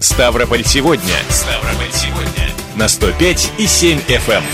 Ставрополь сегодня. На 105,7 FM.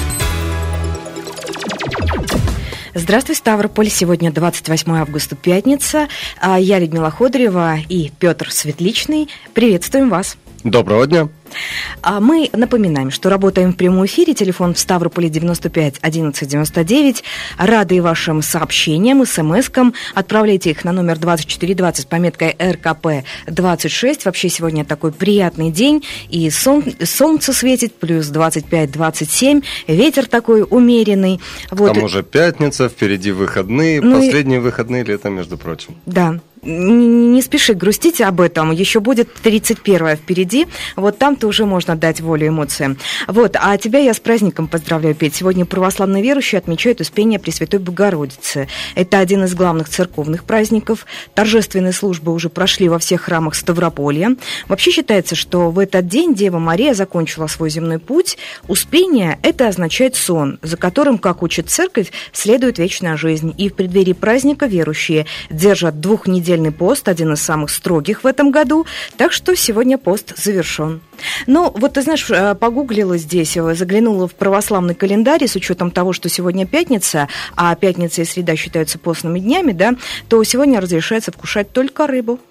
Здравствуй, Ставрополь. Сегодня 28 августа, пятница. Я Людмила Ходорева и Петр Светличный. Приветствуем вас. Доброго дня. Мы напоминаем, что работаем в прямом эфире. Телефон в Ставрополе 95 11 99. Рады вашим сообщениям, смс-кам. Отправляйте их на номер 2420 с пометкой РКП 26. Вообще сегодня такой приятный день. И солнце светит, плюс 25-27. Ветер такой умеренный. Вот. К тому же пятница, впереди выходные. Последние выходные лета, между прочим. Да. Не спеши грустить об этом, еще будет 31-е впереди, вот там-то уже можно дать волю эмоциям. Вот, а тебя я с праздником поздравляю, Петь. Сегодня православные верующие отмечают Успение Пресвятой Богородицы. Это один из главных церковных праздников. Торжественные службы уже прошли во всех храмах Ставрополья. Вообще считается, что в этот день Дева Мария закончила свой земной путь. Успение – это означает сон, за которым, как учит церковь, следует вечная жизнь. И в преддверии праздника верующие держат двухнедельный пост, один из самых строгих в этом году, так что сегодня пост завершен. Ну, вот ты знаешь, погуглила здесь, заглянула в православный календарь, с учетом того, что сегодня пятница, а пятница и среда считаются постными днями, да, то сегодня разрешается вкушать только рыбу.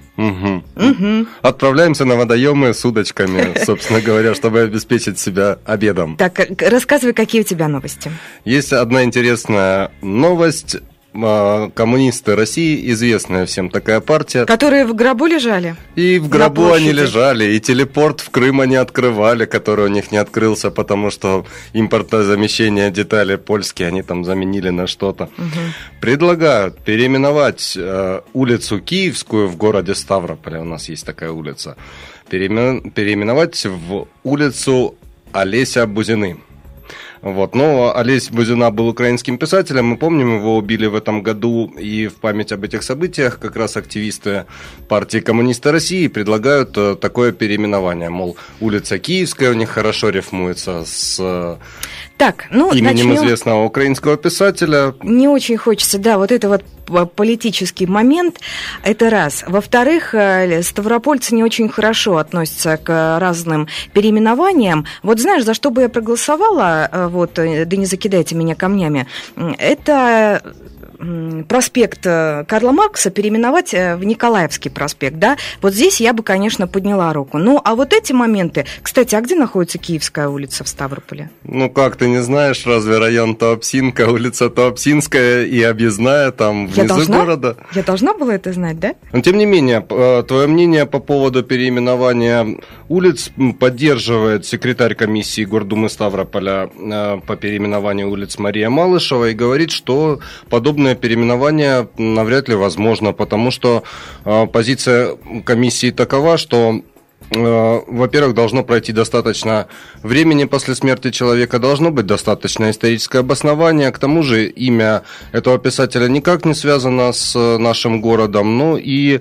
Угу. Отправляемся на водоемы с удочками, собственно говоря, чтобы обеспечить себя обедом. Так, рассказывай, какие у тебя новости. Есть одна интересная новость. Коммунисты России, известная всем такая партия. Которые в гробу лежали? И в гробу они лежали, и телепорт в Крым они открывали, который у них не открылся, потому что импортозамещение деталей польские они там заменили на что-то. Предлагают переименовать улицу Киевскую в городе Ставрополе, у нас есть такая улица, переименовать в улицу Олеся Бузины. Вот. Но Олесь Бузина был украинским писателем, мы помним, его убили в этом году, и в память об этих событиях как раз активисты партии «Коммунисты России» предлагают такое переименование, мол, улица Киевская у них хорошо рифмуется с именем известного украинского писателя. Не очень хочется, да, вот это вот политический момент, это раз. Во-вторых, ставропольцы не очень хорошо относятся к разным переименованиям. Вот знаешь, за что бы я проголосовала, вот, да не закидайте меня камнями, это проспект Карла Маркса переименовать в Николаевский проспект, да? Вот здесь я бы, конечно, подняла руку. Ну, а вот эти моменты... Кстати, а где находится Киевская улица в Ставрополе? Ну, как ты не знаешь, разве район Туапсинка, улица Туапсинская и объездная там внизу города? Я должна была это знать, да? Но, тем не менее, твое мнение по поводу переименования улиц поддерживает секретарь комиссии Гордумы Ставрополя по переименованию улиц Мария Малышева и говорит, что подобное переименование навряд ли возможно, потому что позиция комиссии такова, что, во-первых, должно пройти достаточно времени после смерти человека, должно быть достаточно историческое обоснование, к тому же имя этого писателя никак не связано с нашим городом, ну и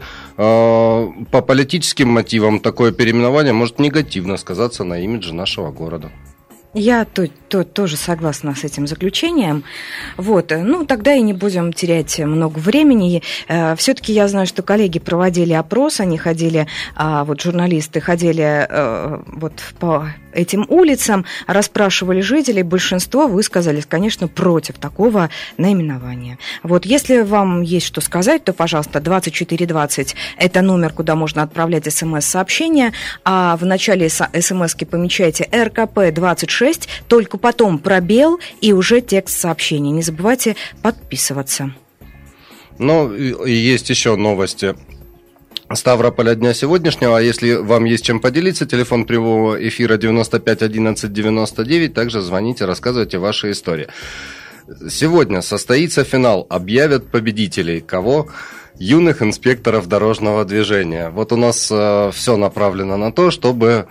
по политическим мотивам такое переименование может негативно сказаться на имидже нашего города. Я тоже согласна с этим заключением. Вот. Ну, тогда и не будем терять много времени. Все-таки я знаю, что коллеги проводили опрос, они ходили, вот журналисты ходили вот по этим улицам, расспрашивали жителей, большинство высказались, конечно, против такого наименования. Вот, если вам есть что сказать, то, пожалуйста, 2420 – это номер, куда можно отправлять смс-сообщения, а в начале смс-ки помечайте РКП-26, только потом пробел и уже текст сообщения. Не забывайте подписываться. Ну, и есть еще новости Ставрополя дня сегодняшнего. А если вам есть чем поделиться, телефон прямого эфира 95 11 99. Также звоните, рассказывайте ваши истории. Сегодня состоится финал. Объявят победителей. Кого? Юных инспекторов дорожного движения. Вот у нас все направлено на то, чтобы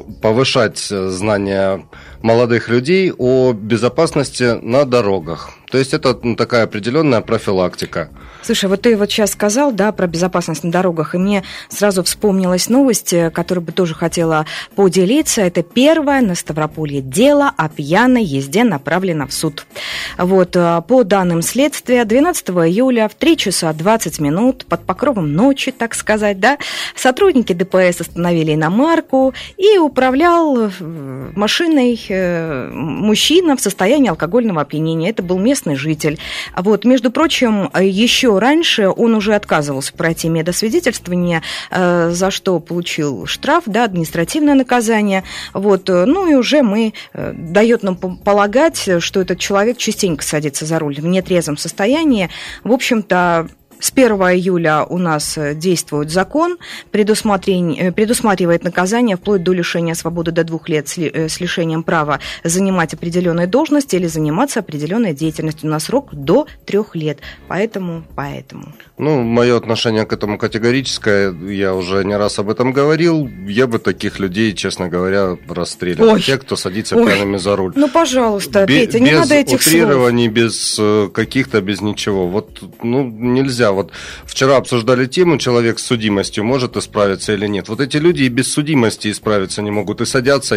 повышать знания молодых людей о безопасности на дорогах. То есть это такая определенная профилактика. Слушай, вот ты вот сейчас сказал, да, про безопасность на дорогах, и мне сразу вспомнилась новость, которую бы тоже хотела поделиться. Это первое на Ставрополье дело о пьяной езде направлено в суд. Вот, по данным следствия, 12 июля в 3 часа 20 минут, под покровом ночи, так сказать, да, сотрудники ДПС остановили иномарку, и управлял машиной мужчина в состоянии алкогольного опьянения. Это был местный житель. Вот, между прочим, еще раньше он уже отказывался пройти медосвидетельствование, за что получил штраф, да, административное наказание. Вот, ну и уже дает нам полагать, что этот человек частенько садится за руль в нетрезвом состоянии. В общем-то, с 1 июля у нас действует закон, предусматривает наказание вплоть до лишения свободы до 2 лет с лишением права занимать определенные должности или заниматься определенной деятельностью на срок до 3 лет. Поэтому. Ну, мое отношение к этому категорическое, я уже не раз об этом говорил. Я бы таких людей, честно говоря, расстреливал. Те, кто садится пьяными за руль. Ну, пожалуйста, Петя, не надо этих слов. Без утрирований, без каких-то, без ничего. Вот, нельзя. Вот вчера обсуждали тему, человек с судимостью может исправиться или нет. Вот эти люди и без судимости исправиться не могут. И садятся.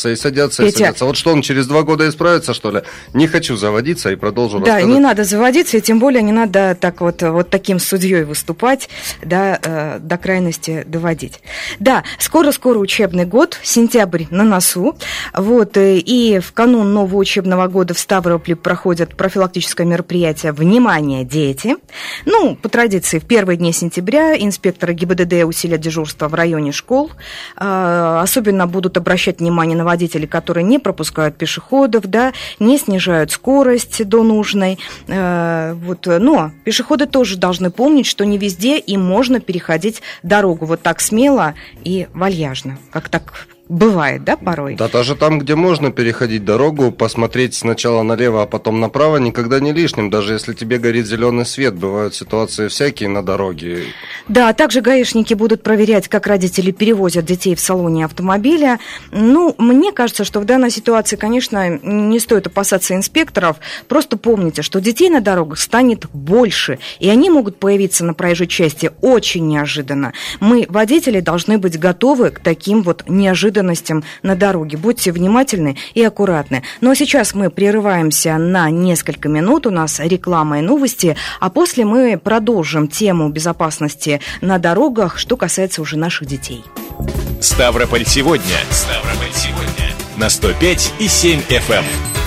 Вот что, он через 2 года исправится, что ли? Не хочу заводиться и продолжу рассказывать. Да, не надо заводиться, и тем более не надо так вот таким судьей выступать, да, до крайности доводить. Да, скоро учебный год, сентябрь на носу. Вот, и в канун нового учебного года в Ставрополе проходят профилактическое мероприятие «Внимание, дети!». Ну, по традиции, в первые дни сентября инспекторы ГИБДД усилят дежурство в районе школ. Особенно будут обращать внимание на водителей, которые не пропускают пешеходов, да, не снижают скорость до нужной. Вот. Но пешеходы тоже должны помнить, что не везде им можно переходить дорогу вот так смело и вальяжно, как так бывает, да, порой? Да, даже там, где можно переходить дорогу, посмотреть сначала налево, а потом направо, никогда не лишним, даже если тебе горит зеленый свет. Бывают ситуации всякие на дороге. Да, также гаишники будут проверять, как родители перевозят детей в салоне автомобиля. Ну, мне кажется, что в данной ситуации, конечно, не стоит опасаться инспекторов. Просто помните, что детей на дорогах станет больше, и они могут появиться на проезжей части очень неожиданно. Мы, водители, должны быть готовы к таким вот неожиданностям на дороге. Будьте внимательны и аккуратны. Ну а сейчас мы прерываемся на несколько минут. У нас реклама и новости, а после мы продолжим тему безопасности на дорогах, что касается уже наших детей. Ставрополь сегодня. На 105,7 FM.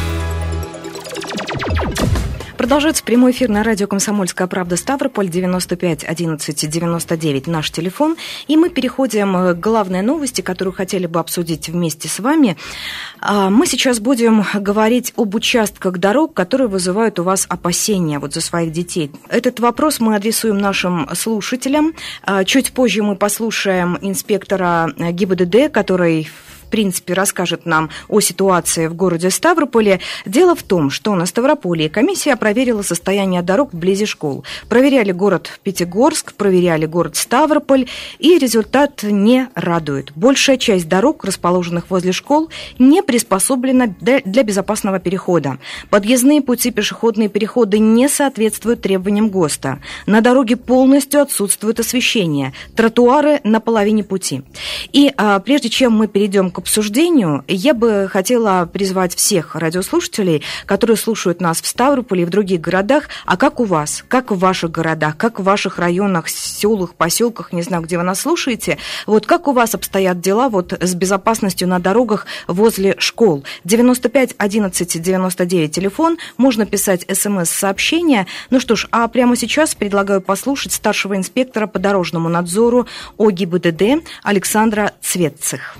Продолжается прямой эфир на радио «Комсомольская правда» Ставрополь, 95 11 99 наш телефон. И мы переходим к главной новости, которую хотели бы обсудить вместе с вами. Мы сейчас будем говорить об участках дорог, которые вызывают у вас опасения вот за своих детей. Этот вопрос мы адресуем нашим слушателям. Чуть позже мы послушаем инспектора ГИБДД, который в принципе, расскажет нам о ситуации в городе Ставрополе. Дело в том, что на Ставрополье комиссия проверила состояние дорог вблизи школ. Проверяли город Пятигорск, проверяли город Ставрополь, и результат не радует. Большая часть дорог, расположенных возле школ, не приспособлена для безопасного перехода. Подъездные пути, пешеходные переходы не соответствуют требованиям ГОСТа. На дороге полностью отсутствует освещение. Тротуары на половине пути. И прежде чем мы перейдем к обсуждению, я бы хотела призвать всех радиослушателей, которые слушают нас в Ставрополе и в других городах, а как у вас, как в ваших городах, как в ваших районах, селах, поселках, не знаю, где вы нас слушаете, вот как у вас обстоят дела вот с безопасностью на дорогах возле школ? 95 11 99 телефон, можно писать смс-сообщения. Ну что ж, а прямо сейчас предлагаю послушать старшего инспектора по дорожному надзору ОГИБДД Александра Цветцих.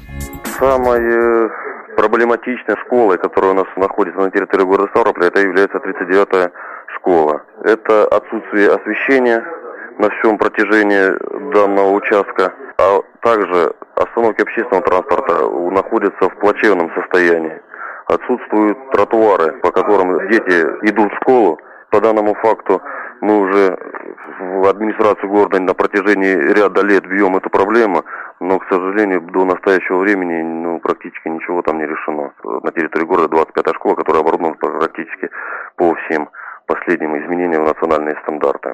Самой проблематичной школой, которая у нас находится на территории города Ставрополя, это является 39-я школа. Это отсутствие освещения на всем протяжении данного участка, а также остановки общественного транспорта находятся в плачевном состоянии. Отсутствуют тротуары, по которым дети идут в школу. По данному факту мы уже в администрацию города на протяжении ряда лет бьем эту проблему, но, к сожалению, до настоящего времени практически ничего там не решено. На территории города 25-я школа, которая оборудована практически по всем последним изменениям в национальные стандарты.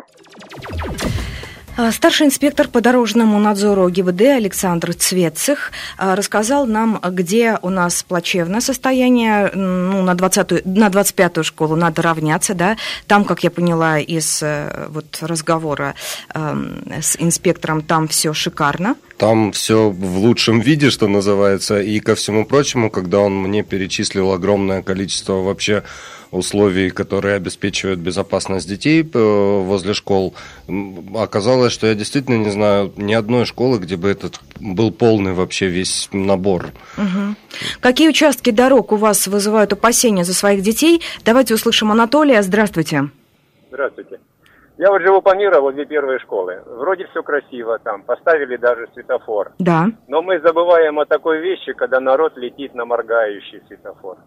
Старший инспектор по дорожному надзору ГИБДД Александр Цветцих рассказал нам, где у нас плачевное состояние. Ну, на 25-ю школу надо равняться, да. Там, как я поняла из вот разговора с инспектором, там все шикарно. Там все в лучшем виде, что называется, и ко всему прочему, когда он мне перечислил огромное количество вообще условий, которые обеспечивают безопасность детей возле школ, оказалось, что я действительно не знаю ни одной школы, где бы этот был полный вообще весь набор. Угу. Какие участки дорог у вас вызывают опасения за своих детей? Давайте услышим Анатолия. Здравствуйте. Здравствуйте. Я вот живу по миру возле первой школы. Вроде все красиво там, поставили даже светофор. Да. Но мы забываем о такой вещи, когда народ летит на моргающий светофор.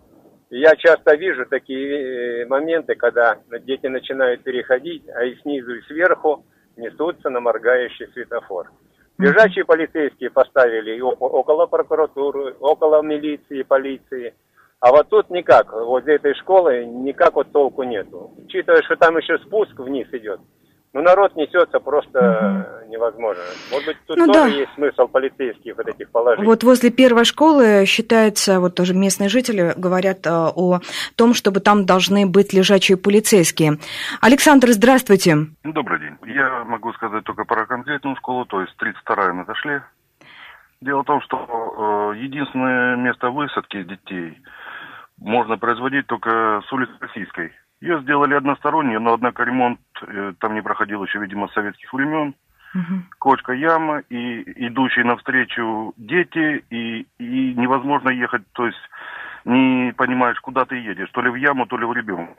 И я часто вижу такие моменты, когда дети начинают переходить, а и снизу, и сверху несутся на моргающий светофор. Лежачие полицейские поставили около прокуратуры, около милиции, полиции. А вот тут никак, возле этой школы никак вот толку нету. Учитывая, что там еще спуск вниз идет. Ну, народ несется просто невозможно. Может быть, тут тоже есть смысл полицейских вот этих положить. Вот возле первой школы считается, вот тоже местные жители говорят о том, чтобы там должны быть лежачие полицейские. Александр, здравствуйте. Добрый день. Я могу сказать только про конкретную школу, то есть 32-я мы зашли. Дело в том, что единственное место высадки детей можно производить только с улицы Российской. Ее сделали одностороннюю, но, однако, ремонт там не проходил еще, видимо, с советских времен. Кочка, яма, и идущие навстречу дети, и невозможно ехать, то есть не понимаешь, куда ты едешь, то ли в яму, то ли в ребенка.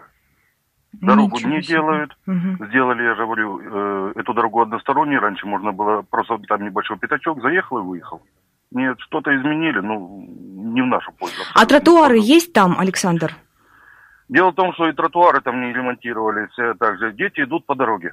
Дорогу не делают. Сделали, я же говорю, эту дорогу односторонней. Раньше можно было просто там небольшой пятачок, заехал и выехал. Нет, что-то изменили, ну, не в нашу пользу. А тротуары есть там, Александр? Дело в том, что и тротуары там не ремонтировались, также дети идут по дороге.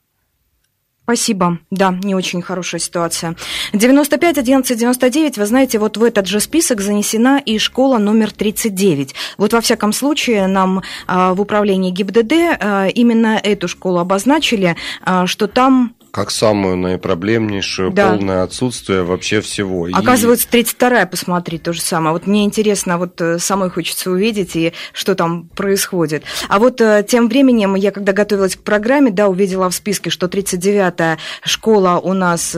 Спасибо. Да, не очень хорошая ситуация. 95 11 99, вы знаете, вот в этот же список занесена и школа номер 39. Вот во всяком случае нам в управлении ГИБДД именно эту школу обозначили, что там... Как самую наипроблемнейшую, да. Полное отсутствие вообще всего. Оказывается, 32-я, посмотри, то же самое. Вот мне интересно, вот самой хочется увидеть, и что там происходит. А вот тем временем, я когда готовилась к программе, да, увидела в списке, что 39-я школа у нас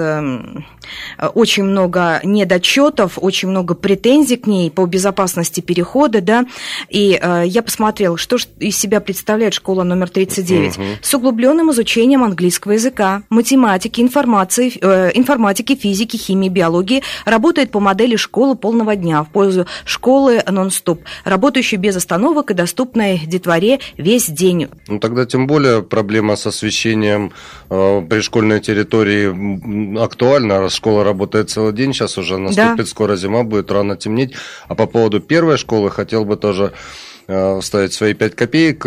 очень много недочетов, очень много претензий к ней по безопасности перехода, да, и я посмотрела, что из себя представляет школа номер 39. С углубленным изучением английского языка, математики, информатики, физики, химии, биологии, работает по модели школы полного дня в пользу школы нон-стоп, работающей без остановок и доступной детворе весь день. Ну, тогда тем более проблема с освещением при школьной территории актуальна, раз школа работает целый день, сейчас уже наступит, скоро зима, будет рано темнеть. А по поводу первой школы хотел бы тоже вставить свои 5 копеек.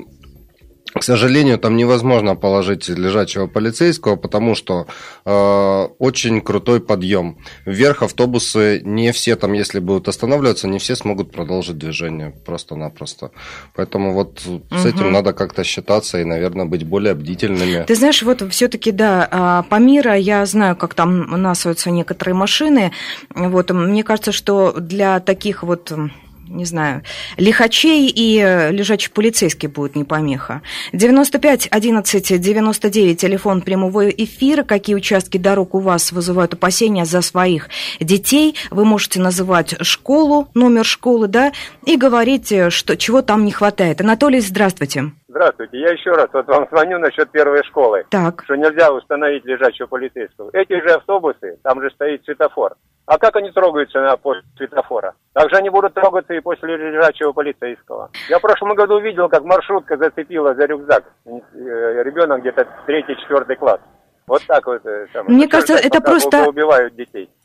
К сожалению, там невозможно положить лежачего полицейского, потому что очень крутой подъем. Вверх автобусы не все там, если будут останавливаться, не все смогут продолжить движение просто-напросто. Поэтому вот с этим надо как-то считаться и, наверное, быть более бдительными. Ты знаешь, вот все-таки, да, по миру я знаю, как там насываются некоторые машины. Вот, мне кажется, что для таких вот... не знаю, лихачей и лежачий полицейский будет не помеха. 95 11 99, телефон прямого эфира. Какие участки дорог у вас вызывают опасения за своих детей? Вы можете называть школу, номер школы, да, и говорить, что, чего там не хватает. Анатолий, здравствуйте. Здравствуйте. Я еще раз вот вам звоню насчет первой школы. Так. Что нельзя установить лежачего полицейского. Эти же автобусы, там же стоит светофор. А как они трогаются после светофора? Так же они будут трогаться и после лежачего полицейского. Я в прошлом году видел, как маршрутка зацепила за рюкзак. Ребенок где-то 3-4 класс. Вот так вот. Мне кажется, это просто... убивают детей.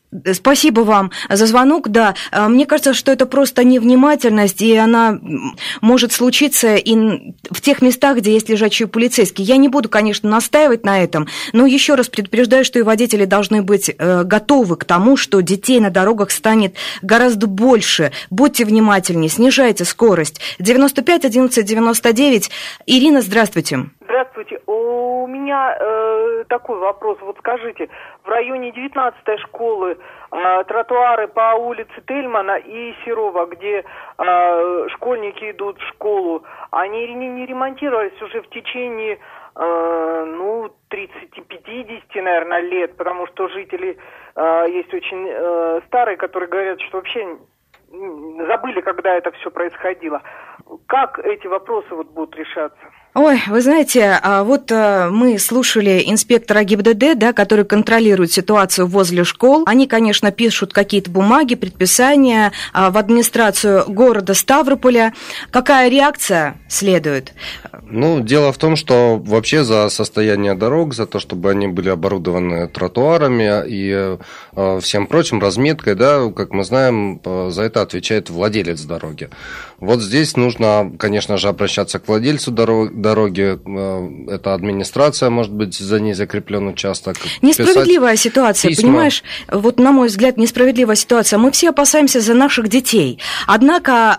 Спасибо вам за звонок. Да, мне кажется, что это просто невнимательность, и она может случиться и в тех местах, где есть лежачие полицейские. Я не буду, конечно, настаивать на этом, но еще раз предупреждаю, что и водители должны быть готовы к тому, что детей на дорогах станет гораздо больше. Будьте внимательнее, снижайте скорость. 95 11 99. Ирина, здравствуйте. Здравствуйте. У меня такой вопрос. Вот скажите, в районе 19-й школы тротуары по улице Тельмана и Серова, где школьники идут в школу, они не ремонтировались уже в течение 30-50, наверное, лет, потому что жители есть очень старые, которые говорят, что вообще забыли, когда это все происходило. Как эти вопросы будут решаться? Ой, вы знаете, вот мы слушали инспектора ГИБДД, да, который контролирует ситуацию возле школ. Они, конечно, пишут какие-то бумаги, предписания в администрацию города Ставрополя. Какая реакция следует? Дело в том, что вообще за состояние дорог, за то, чтобы они были оборудованы тротуарами и всем прочим, разметкой, да, как мы знаем, за это отвечает владелец дороги. Вот здесь нужно, конечно же, обращаться к владельцу дороги. Это администрация, может быть, за ней закреплен участок. Несправедливая ситуация, письма. Понимаешь? Вот, на мой взгляд, несправедливая ситуация. Мы все опасаемся за наших детей. Однако,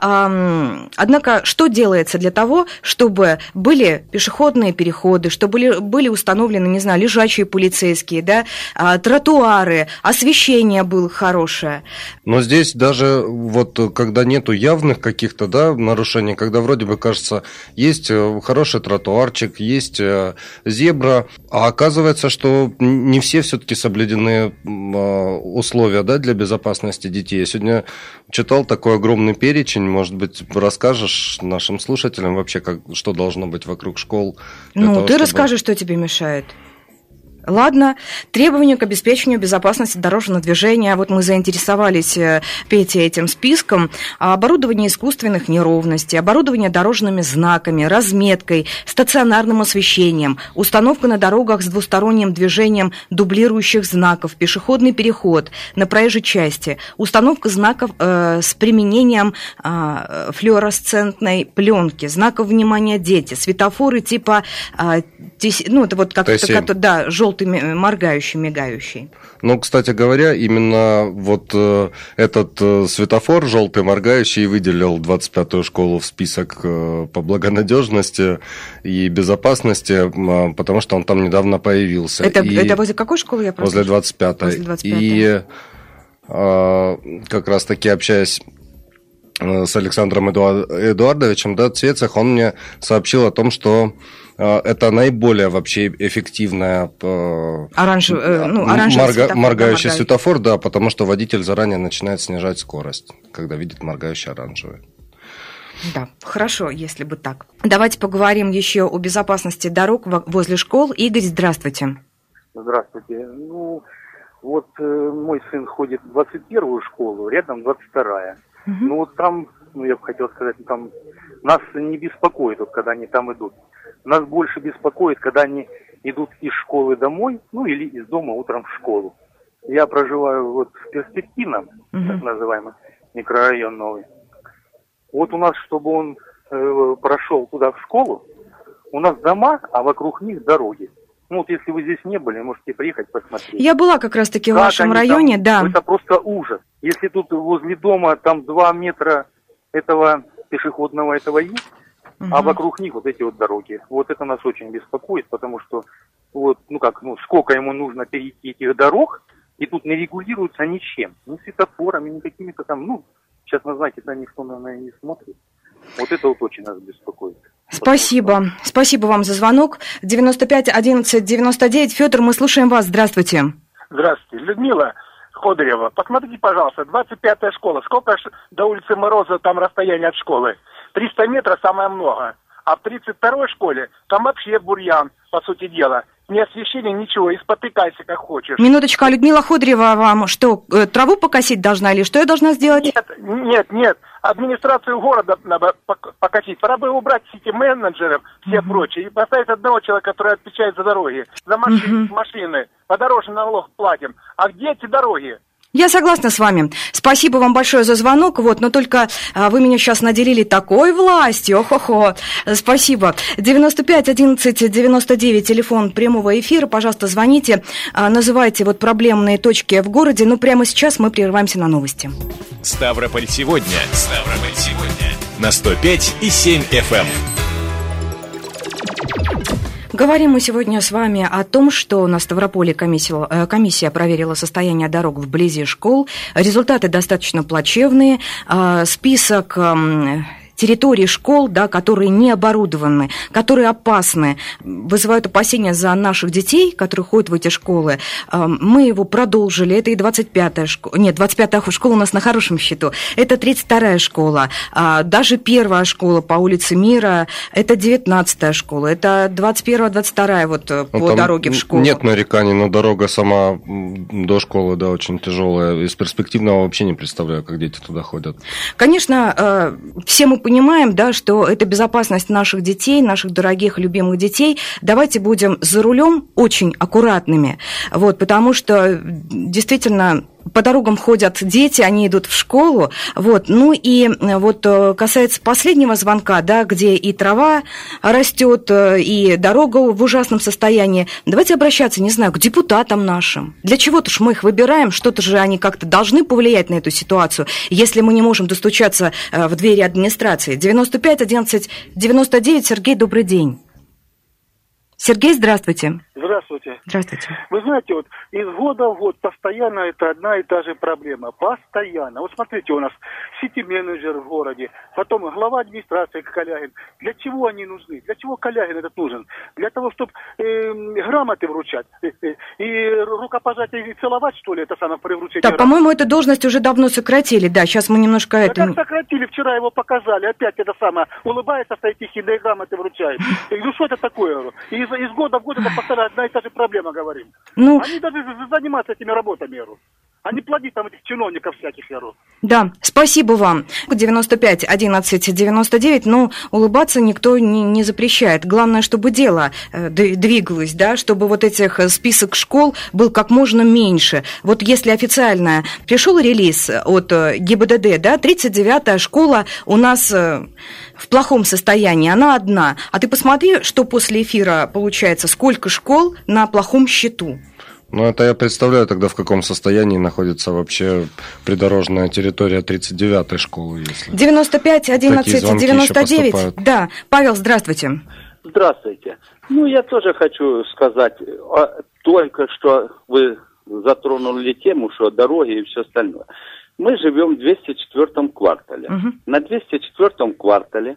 что делается для того, чтобы были пешеходные переходы, чтобы были установлены, не знаю, лежачие полицейские, да, тротуары, освещение было хорошее? Но здесь даже вот когда нету явных каких-то, да, нарушений, когда вроде бы кажется, есть хороший тротуарчик, есть зебра, а оказывается, что не все-таки соблюдены условия, да, для безопасности детей. Я сегодня читал такой огромный перечень, может быть, расскажешь нашим слушателям вообще, что должно быть вокруг школ? Ты расскажешь, что тебе мешает. Ладно, требования к обеспечению безопасности дорожного движения. Вот мы заинтересовались, Петя, этим списком. Оборудование искусственных неровностей, оборудование дорожными знаками, разметкой, стационарным освещением, установка на дорогах с двусторонним движением дублирующих знаков, пешеходный переход на проезжей части, установка знаков с применением флуоресцентной пленки, знаков внимания дети, светофоры типа, это вот как-то, да, желтый моргающий, мигающий. Кстати говоря, именно вот этот светофор желтый моргающий выделил 25-ю школу в список по благонадежности и безопасности, потому что он там недавно появился. Это возле какой школы, я просто? Возле 25-й. И как раз таки общаясь с Александром Эдуардовичем, да, Цвецах, он мне сообщил о том, что это наиболее вообще эффективная моргающий светофор, да, потому что водитель заранее начинает снижать скорость, когда видит моргающий оранжевый. Да, хорошо, если бы так. Давайте поговорим еще о безопасности дорог возле школ. Игорь, здравствуйте. Здравствуйте. Мой сын ходит в 21-ю школу, рядом 22-я. Там, я бы хотел сказать, там нас не беспокоит, когда они там идут. Нас больше беспокоит, когда они идут из школы домой, или из дома утром в школу. Я проживаю в перспективном, так называемый, микрорайон новый. У нас, чтобы он прошел туда в школу, у нас дома, а вокруг них дороги. Если вы здесь не были, можете приехать посмотреть. Я была как раз-таки в вашем районе, да. Это просто ужас. Если тут возле дома там 2 метра этого пешеходного есть, а вокруг них эти дороги. Это нас очень беспокоит, потому что сколько ему нужно перейти этих дорог, и тут не регулируется ничем. Ни светофорами, ни какими-то там, сейчас, знаете, никто, наверное, не смотрит. Это очень нас беспокоит. Спасибо. Спасибо вам за звонок. 95 11 99. Федор, мы слушаем вас. Здравствуйте. Здравствуйте. Людмила Ходырева. Посмотрите, пожалуйста, 25-я школа. Сколько до улицы Морозова там расстояние от школы? 300 метров самое много. А в 32-й школе там вообще бурьян, по сути дела. Ни освещения, ничего, и спотыкайся как хочешь. Минуточку, а Людмила Ходырева вам что, траву покосить должна или что я должна сделать? Нет. Администрацию города надо покосить. Пора бы убрать сити-менеджеров, все прочие, и поставить одного человека, который отвечает за дороги. За машины. По дорожным налог платим. А где эти дороги? Я согласна с вами. Спасибо вам большое за звонок. Но только вы меня сейчас наделили такой властью. Ох-охо. Спасибо. 95 11 99, телефон прямого эфира. Пожалуйста, звоните. Называйте проблемные точки в городе. Прямо сейчас мы прерываемся на новости. Ставрополь сегодня. На 105,7 FM. Говорим мы сегодня с вами о том, что на Ставрополе комиссия проверила состояние дорог вблизи школ. Результаты достаточно плачевные. Список территорий школ, которые не оборудованы, которые опасны, вызывают опасения за наших детей, которые ходят в эти школы. Мы его продолжили. Это и 25-я школа. Нет, 25-я школа у нас на хорошем счету. Это 32-я школа. Даже 1-я школа по улице Мира. Это 19-я школа. Это 21-я, 22-я по дороге в школу. Нет нареканий, но дорога сама до школы, очень тяжелая. Из перспективного вообще не представляю, как дети туда ходят. Конечно, все мы понимаем, что это безопасность наших детей, наших дорогих, любимых детей. Давайте будем за рулем очень аккуратными, потому что действительно по дорогам ходят дети, они идут в школу. Касается последнего звонка, где и трава растет, и дорога в ужасном состоянии. Давайте обращаться, не знаю, к депутатам нашим. Для чего-то ж мы их выбираем, что-то же они как-то должны повлиять на эту ситуацию, если мы не можем достучаться в двери администрации. 95 11 99, Сергей, добрый день. Сергей, здравствуйте. Здравствуйте. Здравствуйте. Вы знаете, из года в год постоянно это одна и та же проблема. Постоянно. Смотрите, у нас сити-менеджер в городе, потом глава администрации Калягин. Для чего они нужны? Для чего Калягин этот нужен? Для того, чтобы грамоты вручать. И рукопожатие и целовать, что ли, это самое при вручении грамот? По-моему, эту должность уже давно сократили. Сейчас мы немножко как сократили? Вчера его показали. Опять это самое. Улыбается, стоит тихий, да и грамоты вручает. Что это такое? Из года в год это постоянно одна и та же проблема, говорим. Они должны заниматься этими работами, а не плодить там этих чиновников всяких, Да, спасибо вам. 95 11 99, улыбаться никто не запрещает. Главное, чтобы дело двигалось, чтобы этих список школ был как можно меньше. Если официально пришел релиз от ГИБДД, 39-я школа у нас в плохом состоянии, она одна. А ты посмотри, что после эфира получается, сколько школ на плохом счету. Это я представляю тогда, в каком состоянии находится вообще придорожная территория 39-й школы. Если 95 11 99. Да, Павел, здравствуйте. Здравствуйте. Я тоже хочу сказать, только что вы затронули тему, что дороги и все остальное. Мы живем в 204-м квартале. На 204-м квартале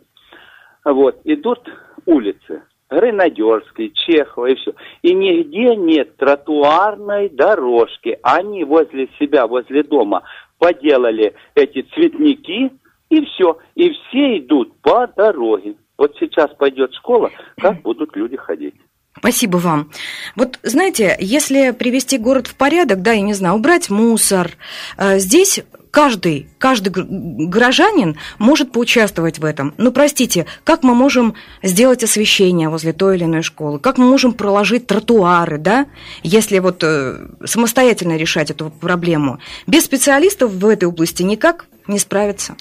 идут улицы. Гренадерский, Чехова и все. И нигде нет тротуарной дорожки. Они возле себя, возле дома поделали эти цветники, и все. И все идут по дороге. Сейчас пойдет школа, как будут люди ходить? Спасибо вам. Знаете, если привести город в порядок, я не знаю, убрать мусор, здесь каждый горожанин может поучаствовать в этом. Простите, как мы можем сделать освещение возле той или иной школы? Как мы можем проложить тротуары, если самостоятельно решать эту проблему? Без специалистов в этой области никак не справиться.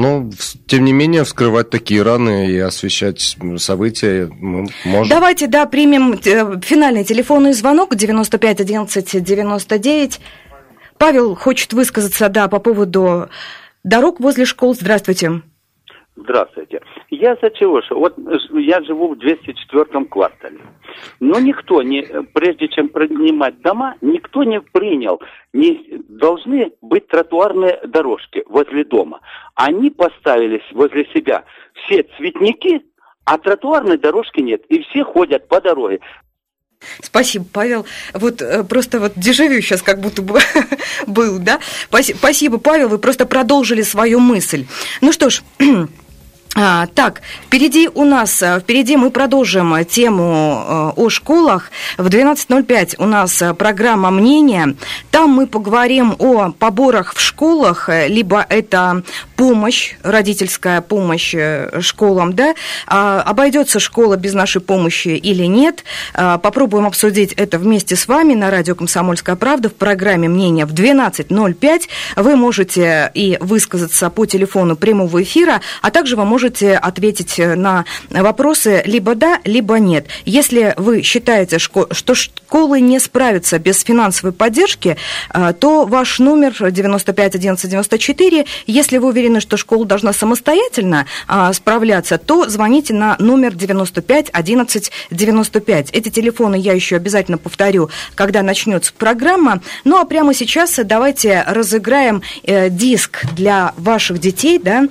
Тем не менее, вскрывать такие раны и освещать события мы можем. Давайте, примем финальный телефонный звонок 95 11 99. Павел хочет высказаться, по поводу дорог возле школ. Здравствуйте. Здравствуйте. Я за чего же? Я живу в 204-м квартале. Но никто прежде чем принимать дома, никто не принял. Должны быть тротуарные дорожки возле дома. Они поставились возле себя все цветники, а тротуарной дорожки нет. И все ходят по дороге. Спасибо, Павел. Просто дежавю сейчас как будто бы был, Спасибо, Павел, вы просто продолжили свою мысль. Что ж, Так, впереди мы продолжим тему о школах. В 12:05 у нас программа «Мнение». Там мы поговорим о поборах в школах, либо это помощь, родительская помощь школам, да, обойдется школа без нашей помощи или нет. Попробуем обсудить это вместе с вами на радио «Комсомольская правда» в программе «Мнение» в 12:05. Вы можете и высказаться по телефону прямого эфира, а также вы можете ответить на вопросы либо да, либо нет. Если вы считаете, что школы не справятся без финансовой поддержки, то ваш номер 95 11 94. Если вы уверены, что школа должна самостоятельно справляться, то звоните на номер 95 11 95. Эти телефоны я еще обязательно повторю, когда начнется программа. Ну а прямо сейчас давайте разыграем диск для ваших детей, да,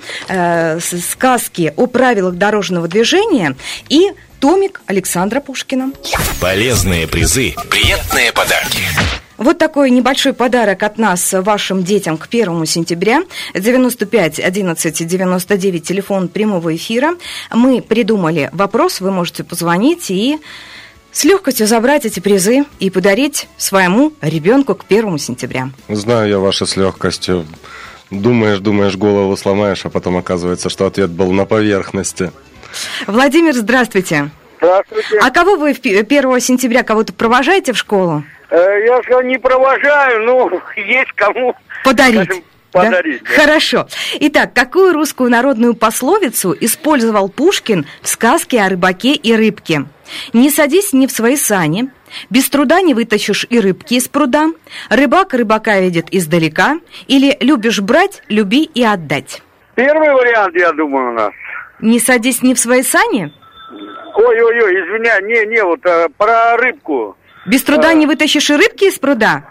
сказки о правилах дорожного движения и томик Александра Пушкина. Полезные призы, приятные подарки. Вот такой небольшой подарок от нас вашим детям к 1 сентября. 95 11 99, телефон прямого эфира. Мы придумали вопрос, вы можете позвонить и с легкостью забрать эти призы и подарить своему ребенку к 1 сентября. Знаю я ваши с легкостью. Думаешь, голову сломаешь, а потом оказывается, что ответ был на поверхности. Владимир, здравствуйте. Здравствуйте. А кого вы 1 сентября кого-то провожаете в школу? Я сказал, не провожаю, но есть кому подарить. Скажем, подарить. Да? Да. Хорошо. Итак, какую русскую народную пословицу использовал Пушкин в сказке о рыбаке и рыбке? «Не садись не в свои сани, без труда не вытащишь и рыбки из пруда, рыбак рыбака видит издалека, или любишь брать, люби и отдать». Первый вариант, я думаю, у нас. «Не садись не в свои сани»? Ой, извиняй, вот про рыбку. Без труда не вытащишь и рыбки из пруда?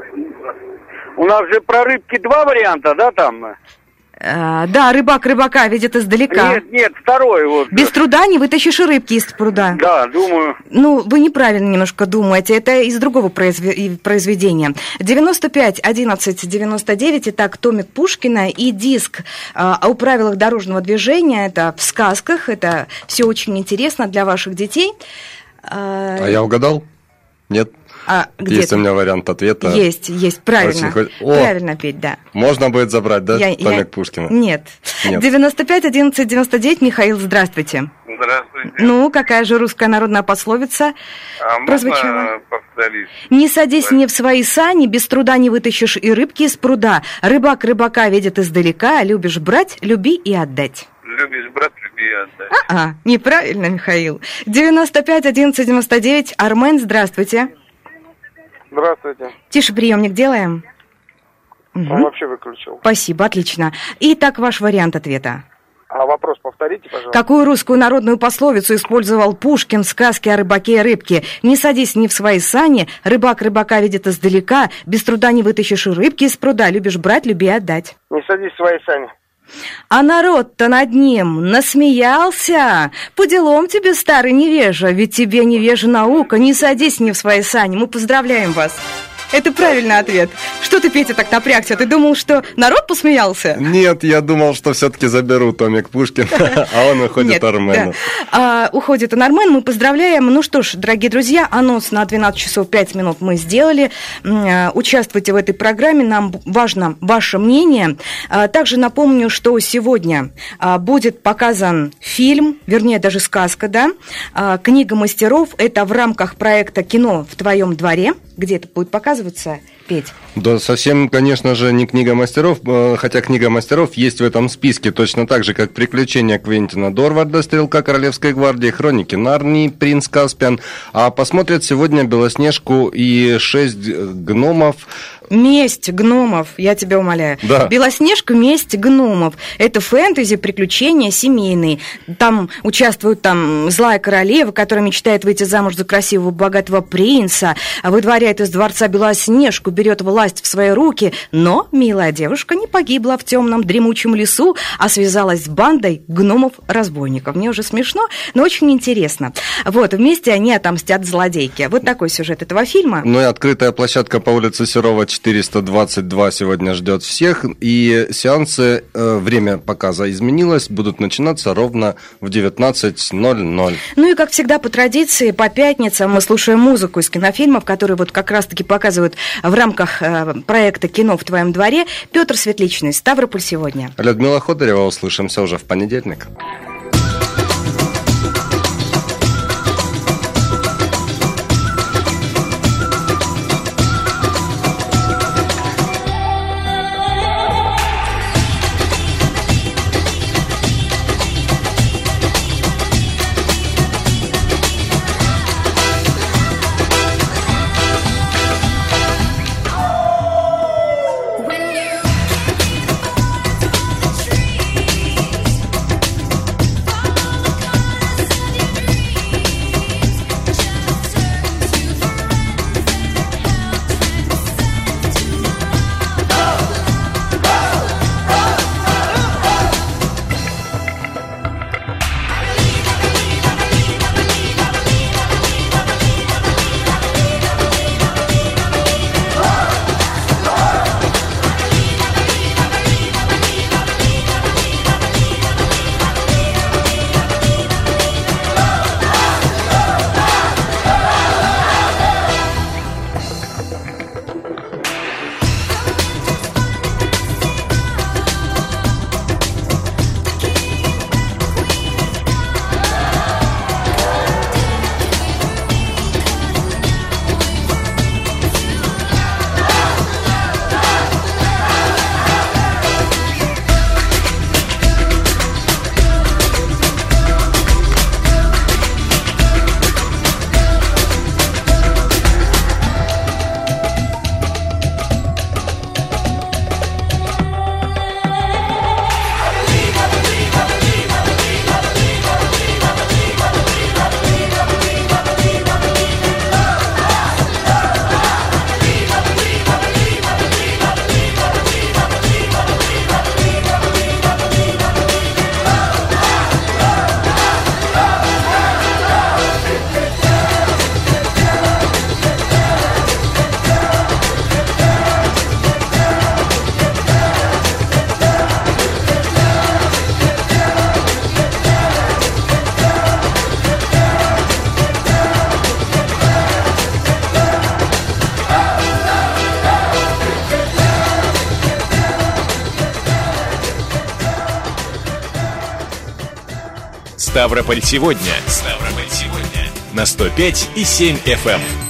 У нас же про рыбки 2 варианта, да, там? Да, рыбак рыбака видит издалека. Нет, второй вот. Без труда не вытащишь и рыбки из пруда. Да, думаю. Ну, вы неправильно немножко думаете, это из другого произведения. 95 11 99, итак, томик Пушкина и диск о правилах дорожного движения, это в сказках, это все очень интересно для ваших детей. А я угадал? Нет? Есть у меня вариант ответа. Есть, правильно. Правильно, Петь, да. Можно будет забрать, да, томик Пушкина? Нет. 95 11 99, Михаил, здравствуйте. Здравствуйте. Ну, какая же русская народная пословица прозвучала? Можно повторить? «Не садись не в свои сани, без труда не вытащишь и рыбки из пруда. Рыбак рыбака видит издалека, любишь брать, люби и отдать». Любишь брать, люби и отдать. Неправильно, Михаил. 95 11 99, Армен, здравствуйте. Здравствуйте. Тише приемник делаем. Он вообще выключил. Спасибо, отлично. Итак, ваш вариант ответа. А вопрос повторите, пожалуйста. Какую русскую народную пословицу использовал Пушкин в сказке о рыбаке и рыбке? «Не садись не в свои сани, рыбак рыбака видит издалека, без труда не вытащишь и рыбки из пруда, любишь брать, люби отдать». Не садись в свои сани. А народ-то над ним насмеялся. По делам тебе, старый невежа, ведь тебе невежа наука. Не садись не в свои сани. Мы поздравляем вас. Это правильный ответ. Что ты, Петя, так напрягся? Ты думал, что народ посмеялся? Нет, я думал, что все-таки заберу томик Пушкина, а он уходит Армену. Уходит он Армен, мы поздравляем. Ну что ж, дорогие друзья, анонс на 12 часов 5 минут мы сделали. Участвуйте в этой программе, нам важно ваше мнение. Также напомню, что сегодня будет показан фильм, вернее, даже сказка, да, «Книга мастеров». Это в рамках проекта «Кино в твоем дворе». Где это будет показываться, Петь? Да, совсем, конечно же, не «Книга мастеров», хотя «Книга мастеров» есть в этом списке, точно так же, как «Приключения Квентина Дорварда», «Стрелка Королевской гвардии», «Хроники Нарнии», «Принц Каспиан». А посмотрят сегодня «Белоснежку» и 6 гномов. «Месть гномов», я тебя умоляю. Да. «Белоснежка. Месть гномов». Это фэнтези, приключения семейные. Там участвует злая королева, которая мечтает выйти замуж за красивого богатого принца, выдворяет из дворца Белоснежку, берет власть в свои руки. Но милая девушка не погибла в темном дремучем лесу, а связалась с бандой гномов-разбойников. Мне уже смешно, но очень интересно. Вот, вместе они отомстят злодейке. Вот такой сюжет этого фильма. Ну и открытая площадка по улице Серова, 422 сегодня ждет всех. И сеансы, время показа изменилось, будут начинаться ровно в 19:00. Ну и, как всегда, по традиции, по пятницам мы слушаем музыку из кинофильмов, которые вот как раз-таки показывают в рамках проекта «Кино в твоем дворе». Петр Светличный, «Ставрополь сегодня». Людмила Ходырева, услышимся уже в понедельник. Ставрополь сегодня. На 105,7 FM.